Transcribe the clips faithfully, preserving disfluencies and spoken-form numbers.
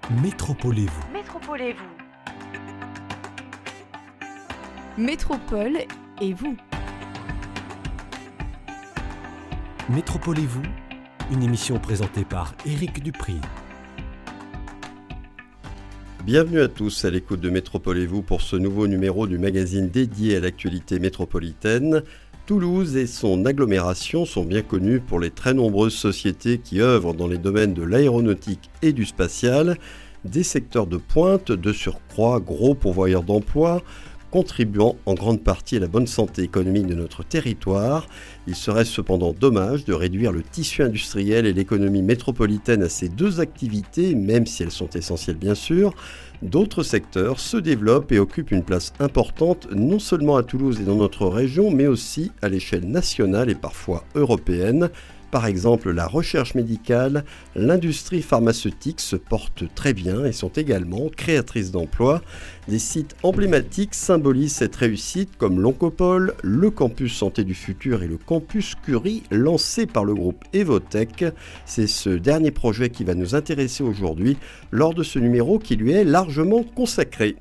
Métropolez-vous. Métropolez-vous. Métropole et vous. Métropolez-vous, une émission présentée par Éric Dupri. Bienvenue à tous à l'écoute de Métropolez-vous pour ce nouveau numéro du magazine dédié à l'actualité métropolitaine. Toulouse et son agglomération sont bien connus pour les très nombreuses sociétés qui œuvrent dans les domaines de l'aéronautique et du spatial, des secteurs de pointe, de surcroît gros pourvoyeurs d'emplois, contribuant en grande partie à la bonne santé économique de notre territoire. Il serait cependant dommage de réduire le tissu industriel et l'économie métropolitaine à ces deux activités, même si elles sont essentielles bien sûr. D'autres secteurs se développent et occupent une place importante, non seulement à Toulouse et dans notre région, mais aussi à l'échelle nationale et parfois européenne. Par exemple, la recherche médicale, l'industrie pharmaceutique se portent très bien et sont également créatrices d'emplois. Des sites emblématiques symbolisent cette réussite comme l'Oncopole, le campus Santé du Futur et le campus Curie lancé par le groupe Evotech. C'est ce dernier projet qui va nous intéresser aujourd'hui lors de ce numéro qui lui est largement consacré.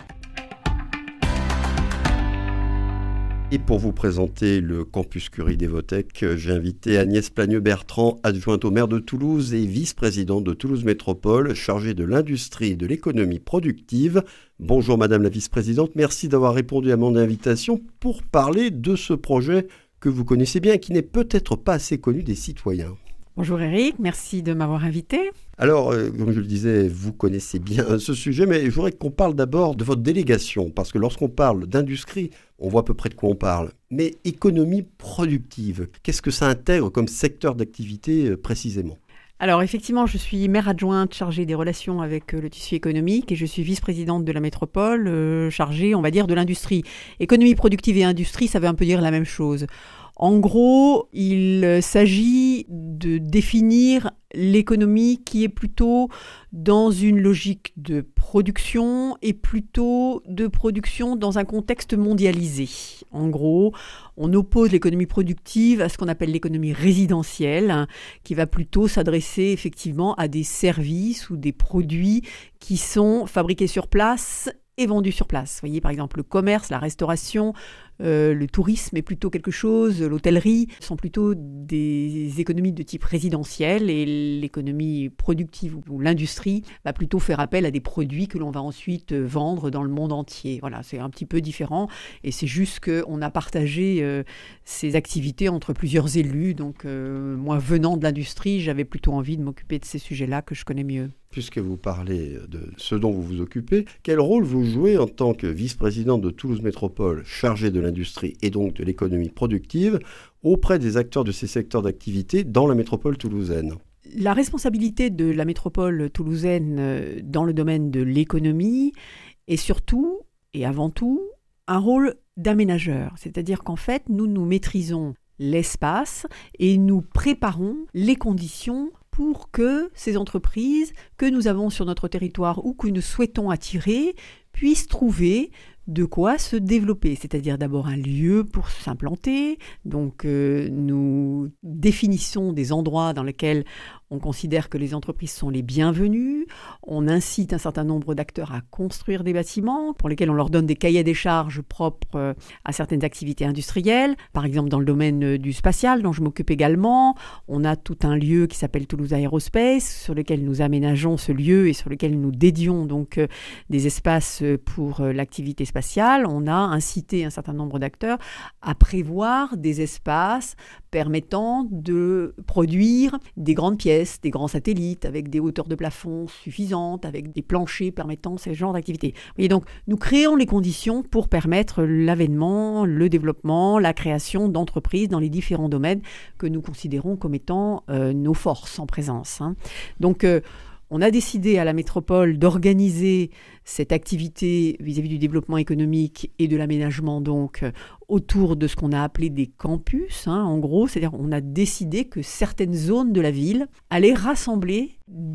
Et pour vous présenter le campus Curie d'Evotech, j'ai invité Agnès Plagneux-Bertrand, adjointe au maire de Toulouse et vice-présidente de Toulouse Métropole, chargée de l'industrie et de l'économie productive. Bonjour Madame la vice-présidente, merci d'avoir répondu à mon invitation pour parler de ce projet que vous connaissez bien et qui n'est peut-être pas assez connu des citoyens. Bonjour Eric, merci de m'avoir invité. Alors, euh, comme je le disais, vous connaissez bien ce sujet, mais je voudrais qu'on parle d'abord de votre délégation, parce que lorsqu'on parle d'industrie, on voit à peu près de quoi on parle. Mais économie productive, qu'est-ce que ça intègre comme secteur d'activité euh, précisément ? Alors effectivement, je suis maire adjointe chargée des relations avec euh, le tissu économique et je suis vice-présidente de la métropole euh, chargée, on va dire, de l'industrie. Économie productive et industrie, ça veut un peu dire la même chose. En gros, il s'agit de définir l'économie qui est plutôt dans une logique de production et plutôt de production dans un contexte mondialisé. En gros, on oppose l'économie productive à ce qu'on appelle l'économie résidentielle, hein, qui va plutôt s'adresser effectivement à des services ou des produits qui sont fabriqués sur place et vendus sur place. Vous voyez, par exemple, le commerce, la restauration, euh, le tourisme est plutôt quelque chose, l'hôtellerie sont plutôt des économies de type résidentiel et l'économie productive ou l'industrie va plutôt faire appel à des produits que l'on va ensuite vendre dans le monde entier. Voilà, c'est un petit peu différent et c'est juste qu'on a partagé euh, ces activités entre plusieurs élus. Donc, euh, moi, venant de l'industrie, j'avais plutôt envie de m'occuper de ces sujets-là que je connais mieux. Puisque vous parlez de ce dont vous vous occupez, quel rôle vous jouez en tant que vice-présidente de Toulouse Métropole, chargée de l'industrie et donc de l'économie productive, auprès des acteurs de ces secteurs d'activité dans la métropole toulousaine ? La responsabilité de la métropole toulousaine dans le domaine de l'économie est surtout, et avant tout, un rôle d'aménageur. C'est-à-dire qu'en fait, nous, nous maîtrisons l'espace et nous préparons les conditions pour que ces entreprises que nous avons sur notre territoire ou que nous souhaitons attirer puissent trouver de quoi se développer, c'est-à-dire d'abord un lieu pour s'implanter. Donc euh, nous définissons des endroits dans lesquels on considère que les entreprises sont les bienvenues. On incite un certain nombre d'acteurs à construire des bâtiments pour lesquels on leur donne des cahiers des charges propres à certaines activités industrielles. Par exemple, dans le domaine du spatial, dont je m'occupe également, on a tout un lieu qui s'appelle Toulouse Aérospace, sur lequel nous aménageons ce lieu et sur lequel nous dédions donc des espaces pour l'activité spatiale. On a incité un certain nombre d'acteurs à prévoir des espaces permettant de produire des grandes pièces, des grands satellites avec des hauteurs de plafond suffisantes, avec des planchers permettant ce genre d'activité. Et donc, nous créons les conditions pour permettre l'avènement, le développement, la création d'entreprises dans les différents domaines que nous considérons comme étant euh, nos forces en présence. Hein. Donc, euh, on a décidé à la métropole d'organiser cette activité vis-à-vis du développement économique et de l'aménagement donc autour de ce qu'on a appelé des campus. Hein, en gros, c'est-à-dire qu'on a décidé que certaines zones de la ville allaient rassembler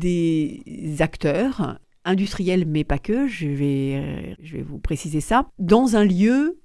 des acteurs industriels, mais pas que, je vais, je vais vous préciser ça, dans un lieu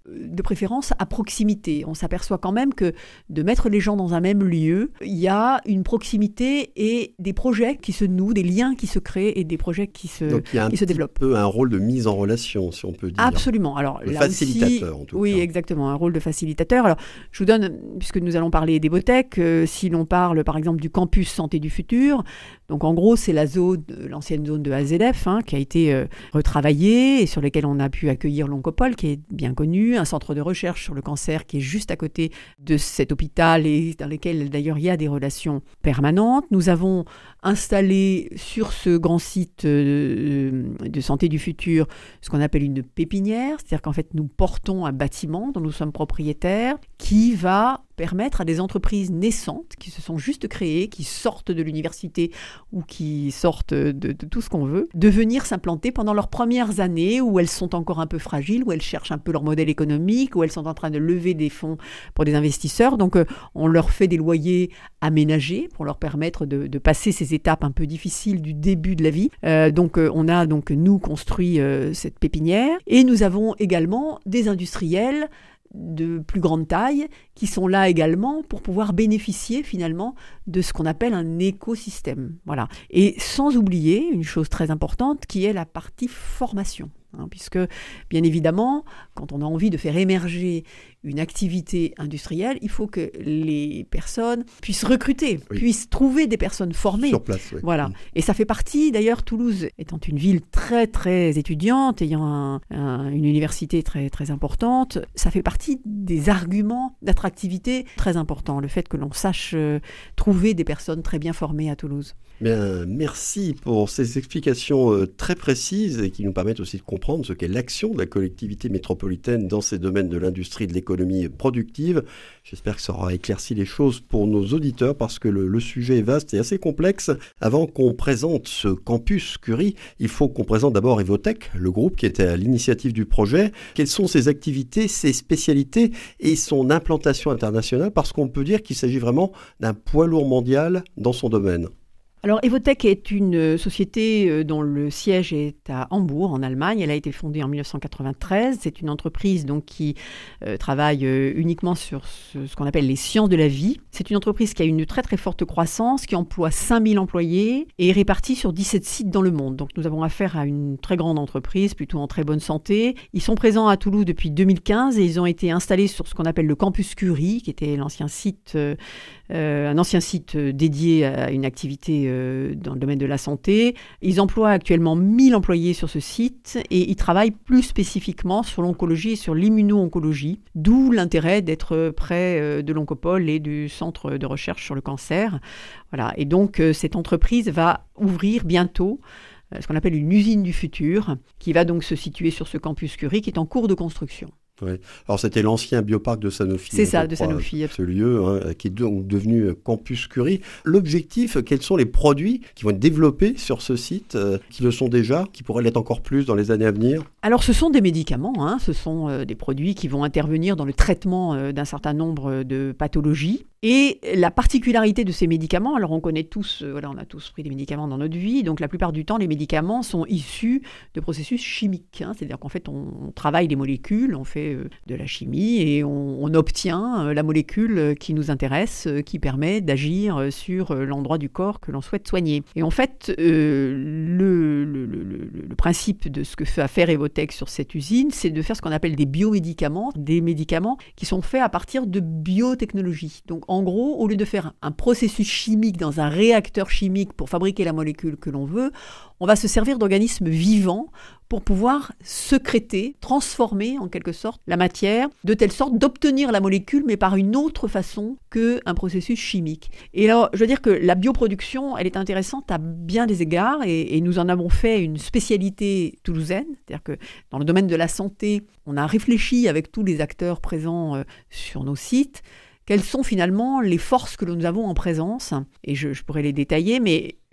de préférence à proximité. On s'aperçoit quand même que de mettre les gens dans un même lieu, il y a une proximité et des projets qui se nouent, des liens qui se créent et des projets qui se, Donc, il y a un qui se développent. peu un rôle de mise en relation, si on peut dire. Absolument. Alors, le là facilitateur, aussi, en tout oui, cas. Oui, exactement, un rôle de facilitateur. Alors, je vous donne, puisque nous allons parler d'Evotech, euh, si l'on parle par exemple du campus Santé du Futur, donc en gros, c'est la zone, l'ancienne zone de A Z F, hein, qui a été euh, retravaillée et sur laquelle on a pu accueillir l'Oncopole, qui est bien connu, un centre de recherche sur le cancer qui est juste à côté de cet hôpital et dans lequel d'ailleurs il y a des relations permanentes. Nous avons installé sur ce grand site euh, de Santé du Futur ce qu'on appelle une pépinière, c'est-à-dire qu'en fait nous portons un bâtiment dont nous sommes propriétaires qui va permettre à des entreprises naissantes qui se sont juste créées, qui sortent de l'université ou qui sortent de, de tout ce qu'on veut, de venir s'implanter pendant leurs premières années où elles sont encore un peu fragiles, où elles cherchent un peu leur modèle économique, où elles sont en train de lever des fonds pour des investisseurs. Donc euh, on leur fait des loyers aménagés pour leur permettre de, de passer ces étapes un peu difficiles du début de la vie. Euh, donc euh, on a donc nous construit euh, cette pépinière et nous avons également des industriels de plus grande taille qui sont là également pour pouvoir bénéficier finalement de ce qu'on appelle un écosystème. Voilà. Et sans oublier une chose très importante qui est la partie formation. Hein, puisque, bien évidemment, quand on a envie de faire émerger une activité industrielle, il faut que les personnes puissent recruter, oui. puissent trouver des personnes formées. Sur place, oui. Voilà. Et ça fait partie, d'ailleurs, Toulouse étant une ville très, très étudiante, ayant un, un, une université très, très importante, ça fait partie des arguments d'attractivité très importants, le fait que l'on sache euh, trouver des personnes très bien formées à Toulouse. Bien, merci pour ces explications euh, très précises et qui nous permettent aussi de comprendre ce qu'est l'action de la collectivité métropolitaine dans ces domaines de l'industrie et de l'économie productive. J'espère que ça aura éclairci les choses pour nos auditeurs parce que le, le sujet est vaste et assez complexe. Avant qu'on présente ce campus Curie, il faut qu'on présente d'abord Evotech, le groupe qui était à l'initiative du projet. Quelles sont ses activités, ses spécialités et son implantation internationale, parce qu'on peut dire qu'il s'agit vraiment d'un poids lourd mondial dans son domaine. Alors, Evotech est une société dont le siège est à Hambourg, en Allemagne. Elle a été fondée en dix-neuf cent quatre-vingt-treize. C'est une entreprise donc, qui euh, travaille euh, uniquement sur ce, ce qu'on appelle les sciences de la vie. C'est une entreprise qui a une très très forte croissance, qui emploie cinq mille employés et est répartie sur dix-sept sites dans le monde. Donc, nous avons affaire à une très grande entreprise, plutôt en très bonne santé. Ils sont présents à Toulouse depuis deux mille quinze et ils ont été installés sur ce qu'on appelle le campus Curie, qui était l'ancien site, euh, euh, un ancien site dédié à une activité euh, dans le domaine de la santé. Ils emploient actuellement mille employés sur ce site et ils travaillent plus spécifiquement sur l'oncologie et sur l'immuno-oncologie, d'où l'intérêt d'être près de l'Oncopole et du centre de recherche sur le cancer. Voilà. Et donc, cette entreprise va ouvrir bientôt ce qu'on appelle une usine du futur, qui va donc se situer sur ce campus Curie, qui est en cours de construction. Oui. Alors c'était l'ancien bioparc de Sanofi. C'est ça, de Sanofi. Ce lieu hein, qui est donc devenu Campus Curie. L'objectif, quels sont les produits qui vont être développés sur ce site, euh, qui le sont déjà, qui pourraient l'être encore plus dans les années à venir? Alors ce sont des médicaments, hein, ce sont euh, des produits qui vont intervenir dans le traitement euh, d'un certain nombre de pathologies. Et la particularité de ces médicaments, alors on connaît tous, euh, voilà, on a tous pris des médicaments dans notre vie, donc la plupart du temps, les médicaments sont issus de processus chimiques. Hein, c'est-à-dire qu'en fait, on, on travaille les molécules, on fait euh, de la chimie et on, on obtient euh, la molécule qui nous intéresse, euh, qui permet d'agir sur euh, l'endroit du corps que l'on souhaite soigner. Et en fait, euh, le, le, le, le, le principe de ce que fait faire Evotech sur cette usine, c'est de faire ce qu'on appelle des biomédicaments, des médicaments qui sont faits à partir de biotechnologie. Donc, en gros, au lieu de faire un processus chimique dans un réacteur chimique pour fabriquer la molécule que l'on veut, on va se servir d'organismes vivants pour pouvoir sécréter, transformer en quelque sorte la matière, de telle sorte d'obtenir la molécule, mais par une autre façon qu'un processus chimique. Et alors, je veux dire que la bioproduction, elle est intéressante à bien des égards, et, et nous en avons fait une spécialité toulousaine, c'est-à-dire que dans le domaine de la santé, on a réfléchi avec tous les acteurs présents euh, sur nos sites, quelles sont finalement les forces que nous avons en présence, et je, je pourrais les détailler, mais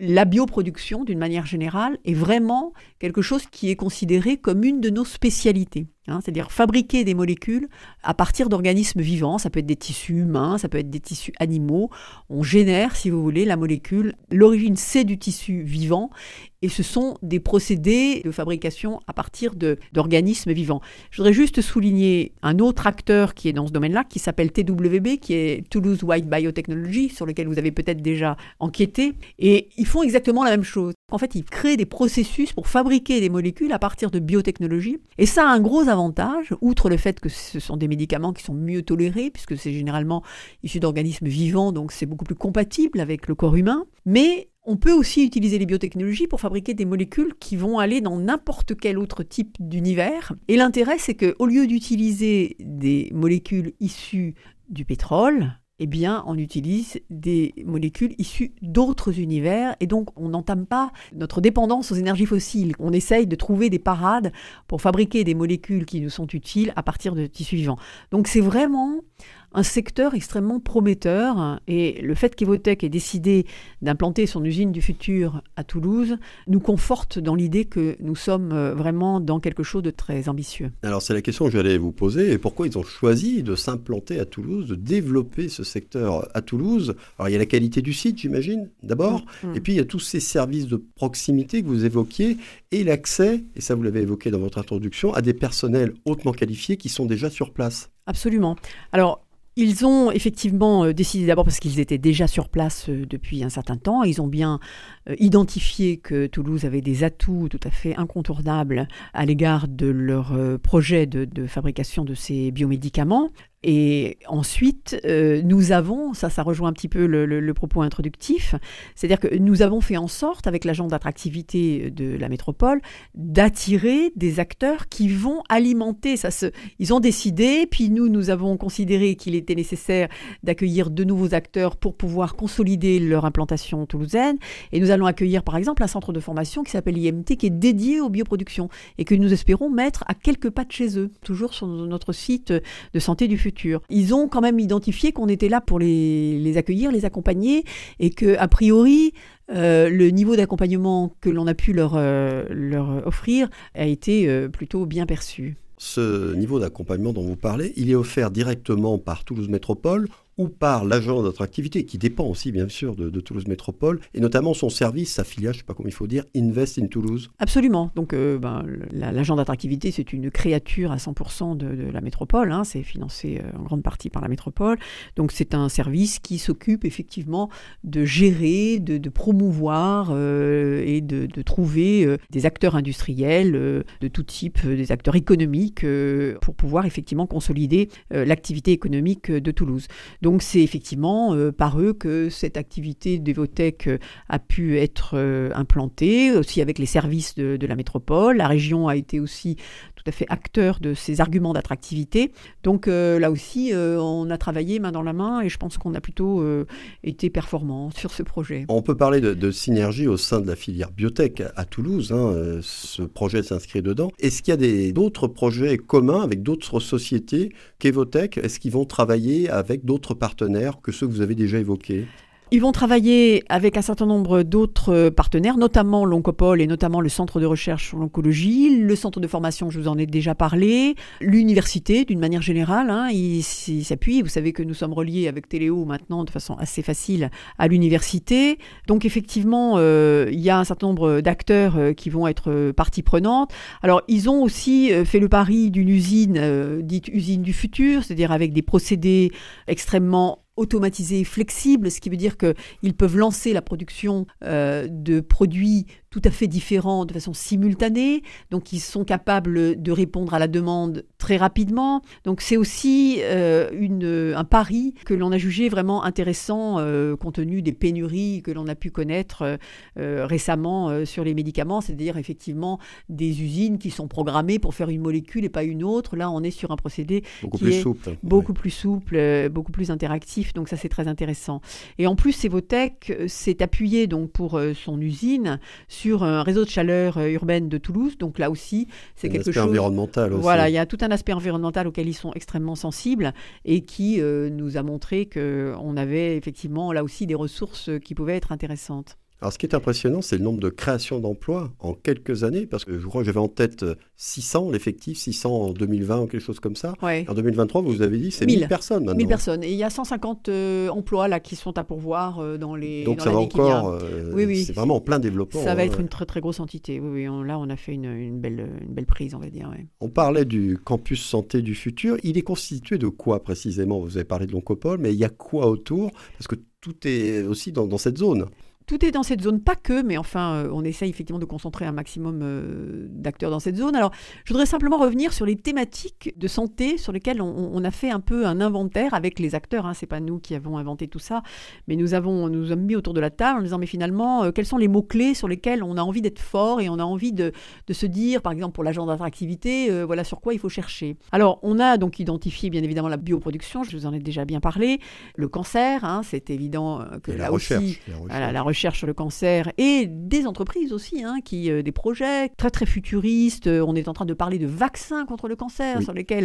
la bioproduction, d'une manière générale, est vraiment quelque chose qui est considéré comme une de nos spécialités. Hein, c'est-à-dire fabriquer des molécules à partir d'organismes vivants. Ça peut être des tissus humains, ça peut être des tissus animaux. On génère, si vous voulez, la molécule. L'origine, c'est du tissu vivant. Et ce sont des procédés de fabrication à partir de, d'organismes vivants. Je voudrais juste souligner un autre acteur qui est dans ce domaine-là, qui s'appelle T W B, qui est Toulouse White Biotechnology, sur lequel vous avez peut-être déjà enquêté. Et ils font exactement la même chose. En fait, ils créent des processus pour fabriquer des molécules à partir de biotechnologie. Et ça a un gros avantage, outre le fait que ce sont des médicaments qui sont mieux tolérés, puisque c'est généralement issu d'organismes vivants, donc c'est beaucoup plus compatible avec le corps humain. Mais on peut aussi utiliser les biotechnologies pour fabriquer des molécules qui vont aller dans n'importe quel autre type d'univers. Et l'intérêt, c'est qu'au lieu d'utiliser des molécules issues du pétrole, eh bien, on utilise des molécules issues d'autres univers et donc on n'entame pas notre dépendance aux énergies fossiles. On essaye de trouver des parades pour fabriquer des molécules qui nous sont utiles à partir de tissus vivants. Donc c'est vraiment un secteur extrêmement prometteur et le fait qu'Evotec ait décidé d'implanter son usine du futur à Toulouse nous conforte dans l'idée que nous sommes vraiment dans quelque chose de très ambitieux. Alors c'est la question que j'allais vous poser, et pourquoi ils ont choisi de s'implanter à Toulouse, de développer ce secteur à Toulouse? Alors il y a la qualité du site, j'imagine, d'abord, mmh. et puis il y a tous ces services de proximité que vous évoquiez, et l'accès, et ça vous l'avez évoqué dans votre introduction, à des personnels hautement qualifiés qui sont déjà sur place. Absolument. Alors, ils ont effectivement décidé, d'abord parce qu'ils étaient déjà sur place depuis un certain temps, ils ont bien identifié que Toulouse avait des atouts tout à fait incontournables à l'égard de leur projet de, de fabrication de ces biomédicaments. Et ensuite, euh, nous avons, ça, ça rejoint un petit peu le, le, le propos introductif, c'est-à-dire que nous avons fait en sorte, avec l'agent d'attractivité de la métropole, d'attirer des acteurs qui vont alimenter. Ça se, ils ont décidé, puis nous, nous avons considéré qu'il était nécessaire d'accueillir de nouveaux acteurs pour pouvoir consolider leur implantation toulousaine. Et nous allons accueillir, par exemple, un centre de formation qui s'appelle I M T, qui est dédié aux bioproductions et que nous espérons mettre à quelques pas de chez eux, toujours sur notre site de santé du futur. Ils ont quand même identifié qu'on était là pour les, les accueillir, les accompagner et qu'a priori, euh, le niveau d'accompagnement que l'on a pu leur, euh, leur offrir a été euh, plutôt bien perçu. Ce niveau d'accompagnement dont vous parlez, il est offert directement par Toulouse Métropole ou par l'agent d'attractivité, qui dépend aussi bien sûr de, de Toulouse Métropole, et notamment son service, sa filiale, je ne sais pas comment il faut dire, Invest in Toulouse. Absolument. Donc euh, ben, l'agent d'attractivité, c'est une créature à cent pour cent de, de la métropole, hein, c'est financé euh, en grande partie par la métropole. Donc c'est un service qui s'occupe effectivement de gérer, de, de promouvoir euh, et de, de trouver euh, des acteurs industriels euh, de tout type, euh, des acteurs économiques, euh, pour pouvoir effectivement consolider euh, l'activité économique de Toulouse. Donc c'est effectivement euh, par eux que cette activité d'Evotec euh, a pu être euh, implantée, aussi avec les services de, de la métropole. La région a été aussi tout à fait acteur de ces arguments d'attractivité. Donc euh, là aussi, euh, on a travaillé main dans la main et je pense qu'on a plutôt euh, été performants sur ce projet. On peut parler de, de synergie au sein de la filière biotech à, à Toulouse. Hein, euh, ce projet s'inscrit dedans. Est-ce qu'il y a des, d'autres projets communs avec d'autres sociétés qu'Evotec? Est-ce qu'ils vont travailler avec d'autres partenaires que ceux que vous avez déjà évoqués? Ils vont travailler avec un certain nombre d'autres partenaires, notamment l'Oncopole et notamment le Centre de recherche sur l'oncologie, le Centre de formation, je vous en ai déjà parlé, l'université d'une manière générale, hein, ils, ils s'appuient. Vous savez que nous sommes reliés avec Téléo maintenant de façon assez facile à l'université. Donc effectivement, euh, il y a un certain nombre d'acteurs euh, qui vont être euh, partie prenante. Alors ils ont aussi euh, fait le pari d'une usine euh, dite usine du futur, c'est-à-dire avec des procédés extrêmement automatisés et flexibles, ce qui veut dire qu'ils peuvent lancer la production euh, de produits tout à fait différents de façon simultanée. Donc, ils sont capables de répondre à la demande très rapidement. Donc, c'est aussi euh, une, un pari que l'on a jugé vraiment intéressant euh, compte tenu des pénuries que l'on a pu connaître euh, récemment euh, sur les médicaments, c'est-à-dire effectivement des usines qui sont programmées pour faire une molécule et pas une autre. Là, on est sur un procédé beaucoup qui plus est souple. beaucoup ouais. plus souple, euh, beaucoup plus interactif. Donc, ça, c'est très intéressant. Et en plus, Evotec s'est appuyé donc, pour euh, son usine sur un réseau de chaleur euh, urbaine de Toulouse. Donc là aussi, c'est un quelque aspect chose... environnemental aussi. Voilà, il y a tout un aspect environnemental auquel ils sont extrêmement sensibles et qui euh, nous a montré qu'on avait effectivement là aussi des ressources qui pouvaient être intéressantes. Alors, ce qui est impressionnant, c'est le nombre de créations d'emplois en quelques années, parce que je crois que j'avais en tête six cents, l'effectif, six cents en deux mille vingt ou quelque chose comme ça. Ouais. En deux mille vingt-trois, vous avez dit, c'est mille personnes maintenant. mille personnes. Et il y a cent cinquante euh, emplois là, qui sont à pourvoir euh, dans les Donc dans ça va l'année qui encore, vient. euh, Oui, oui. c'est vraiment en plein développement. Ça va hein. être une très très grosse entité. Oui, oui. On, là, on a fait une, une, belle, une belle prise, on va dire. Ouais. On parlait du campus santé du futur. Il est constitué de quoi précisément? Vous avez parlé de l'Oncopole, mais il y a quoi autour? Parce que tout est aussi dans, dans cette zone. Tout est dans cette zone, pas que, mais enfin, euh, on essaye effectivement de concentrer un maximum euh, d'acteurs dans cette zone. Alors, je voudrais simplement revenir sur les thématiques de santé sur lesquelles on, on a fait un peu un inventaire avec les acteurs. Hein. C'est pas nous qui avons inventé tout ça, mais nous avons nous avons mis autour de la table en disant, mais finalement, euh, quels sont les mots-clés sur lesquels on a envie d'être fort et on a envie de, de se dire, par exemple, pour l'agent d'attractivité, euh, voilà sur quoi il faut chercher. Alors, on a donc identifié, bien évidemment, la bioproduction, je vous en ai déjà bien parlé, le cancer, hein, c'est évident euh, que Et là la aussi, recherche, la recherche. Voilà, la recherche sur le cancer et des entreprises aussi, hein, qui, euh, des projets très très futuristes. Euh, on est en train de parler de vaccins contre le cancer Oui. sur lesquels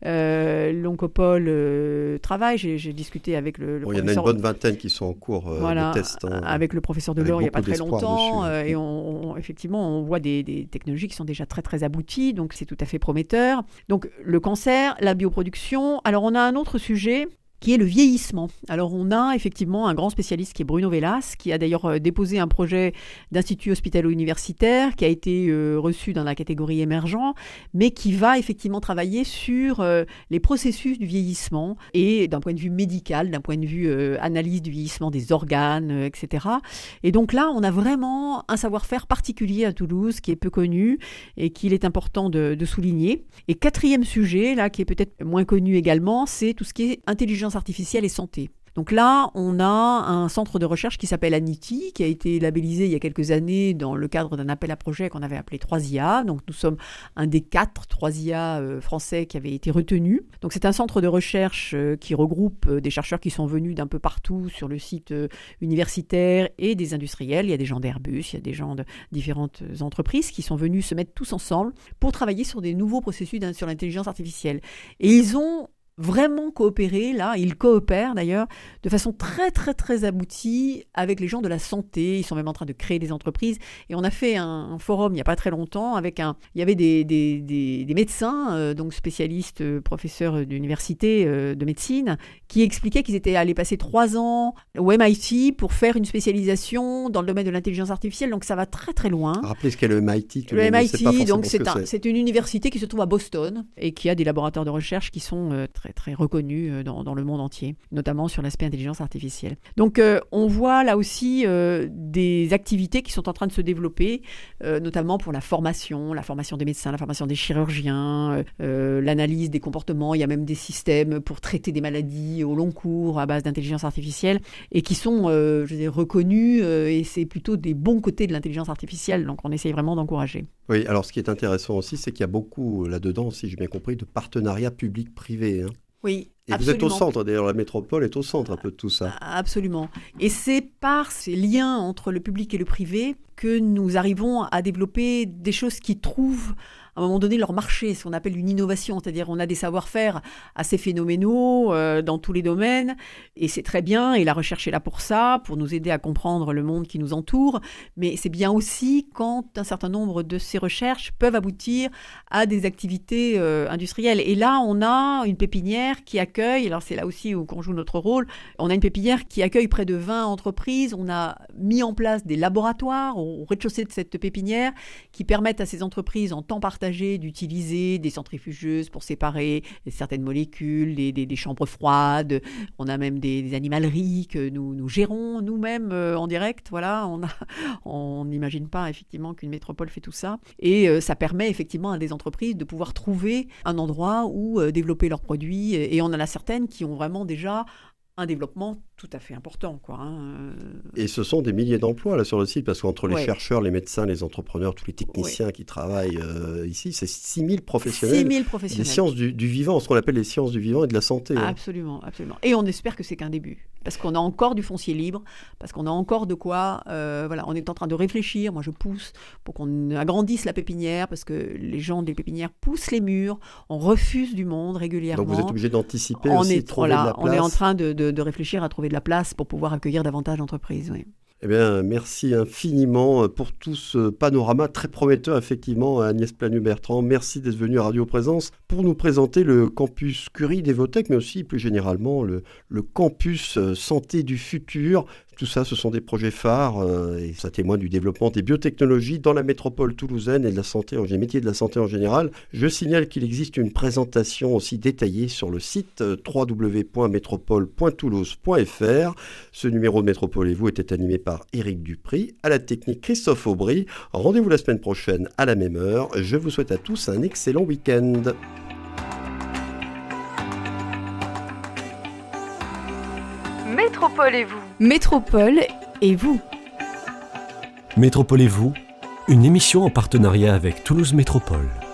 euh, l'Oncopole euh, travaille. J'ai, j'ai discuté avec le, le Bon, il y en a professeur. une bonne vingtaine qui sont en cours euh, Voilà, de test. hein. avec le professeur Avec Delors il n'y a pas beaucoup très d'espoir longtemps, dessus. euh, et on, on- effectivement on voit des, des technologies qui sont déjà très très abouties, donc c'est tout à fait prometteur. Donc le cancer, la bioproduction. Alors on a un autre sujet qui est le vieillissement. Alors on a effectivement un grand spécialiste qui est Bruno Velas, qui a d'ailleurs euh, déposé un projet d'institut hospitalo-universitaire qui a été euh, reçu dans la catégorie émergent, mais qui va effectivement travailler sur euh, les processus du vieillissement et d'un point de vue médical, d'un point de vue euh, analyse du vieillissement des organes, euh, et cetera. Et donc là, on a vraiment un savoir-faire particulier à Toulouse qui est peu connu et qu'il est important de, de souligner. Et quatrième sujet, là, qui est peut-être moins connu également, c'est tout ce qui est intelligence artificielle et santé. Donc là, on a un centre de recherche qui s'appelle Anity, qui a été labellisé il y a quelques années dans le cadre d'un appel à projet qu'on avait appelé trois I A. Donc nous sommes un des quatre trois I A euh, français qui avait été retenu. Donc c'est un centre de recherche euh, qui regroupe euh, des chercheurs qui sont venus d'un peu partout sur le site euh, universitaire et des industriels. Il y a des gens d'Airbus, il y a des gens de différentes entreprises qui sont venus se mettre tous ensemble pour travailler sur des nouveaux processus sur l'intelligence artificielle. Et ils ont vraiment coopérer, là, ils coopèrent d'ailleurs de façon très très très aboutie avec les gens de la santé. Ils sont même en train de créer des entreprises et on a fait un, un forum il n'y a pas très longtemps avec un, il y avait des, des, des, des médecins, euh, donc spécialistes, euh, professeurs d'université euh, de médecine, qui expliquaient qu'ils étaient allés passer trois ans au M I T pour faire une spécialisation dans le domaine de l'intelligence artificielle, donc ça va très très loin. Rappelez ce qu'est le M I T. Le M I T, donc c'est, c'est, un, c'est une université qui se trouve à Boston et qui a des laboratoires de recherche qui sont euh, très très reconnus dans, dans le monde entier, notamment sur l'aspect intelligence artificielle. Donc euh, on voit là aussi euh, des activités qui sont en train de se développer, euh, notamment pour la formation, la formation des médecins, la formation des chirurgiens, euh, l'analyse des comportements. Il y a même des systèmes pour traiter des maladies au long cours à base d'intelligence artificielle et qui sont euh, je veux dire, reconnus euh, et c'est plutôt des bons côtés de l'intelligence artificielle, donc on essaye vraiment d'encourager. Oui, alors ce qui est intéressant aussi, c'est qu'il y a beaucoup là-dedans, si j'ai bien compris, de partenariats publics-privés. Hein. Oui, et absolument. Vous êtes au centre, d'ailleurs, la métropole est au centre un peu de tout ça. Absolument. Et c'est par ces liens entre le public et le privé que nous arrivons à développer des choses qui trouvent à un moment donné leur marché, ce qu'on appelle une innovation, c'est-à-dire on a des savoir-faire assez phénoménaux euh, dans tous les domaines, et c'est très bien, et la recherche est là pour ça, pour nous aider à comprendre le monde qui nous entoure, mais c'est bien aussi quand un certain nombre de ces recherches peuvent aboutir à des activités euh, industrielles. Et là, on a une pépinière qui accueille, alors c'est là aussi où on joue notre rôle, on a une pépinière qui accueille près de vingt entreprises, on a mis en place des laboratoires au rez-de-chaussée de cette pépinière qui permettent à ces entreprises en temps partagé d'utiliser des centrifugeuses pour séparer certaines molécules, des, des, des chambres froides. On a même des, des animaleries que nous, nous gérons nous-mêmes euh, en direct. Voilà, on n'imagine pas effectivement qu'une métropole fait tout ça. Et euh, ça permet effectivement à des entreprises de pouvoir trouver un endroit où euh, développer leurs produits. Et on en a certaines qui ont vraiment déjà un développement tout à fait important, quoi, hein. Et ce sont des milliers d'emplois là sur le site, parce qu'entre les ouais. chercheurs, les médecins, les entrepreneurs, tous les techniciens ouais. qui travaillent euh, ici, c'est six mille professionnels, six mille professionnels. des sciences du, du vivant, ce qu'on appelle les sciences du vivant et de la santé. Absolument, hein. absolument. Et on espère que c'est qu'un début, parce qu'on a encore du foncier libre, parce qu'on a encore de quoi, euh, voilà, on est en train de réfléchir, moi je pousse pour qu'on agrandisse la pépinière, parce que les gens des pépinières poussent les murs, on refuse du monde régulièrement. Donc vous êtes obligé d'anticiper on aussi, est, de trouver voilà, de la place. On est en train de, de, de réfléchir à trouver de la place pour pouvoir accueillir davantage d'entreprises, oui. Eh bien, merci infiniment pour tout ce panorama très prometteur, effectivement, à Agnès Planu-Bertrand. Merci d'être venue à Radio Présence pour nous présenter le campus Curie d'Evotech, mais aussi plus généralement le, le campus santé du futur. Tout ça, ce sont des projets phares euh, et ça témoigne du développement des biotechnologies dans la métropole toulousaine et de la santé, des métiers de la santé en général. Je signale qu'il existe une présentation aussi détaillée sur le site w w w point métropole point toulouse point f r. Ce numéro de Métropole et vous était animé par Éric Dupry, à la technique Christophe Aubry. Rendez-vous la semaine prochaine à la même heure. Je vous souhaite à tous un excellent week-end. Métropole et vous. Métropole et vous. Métropole et vous, une émission en partenariat avec Toulouse Métropole.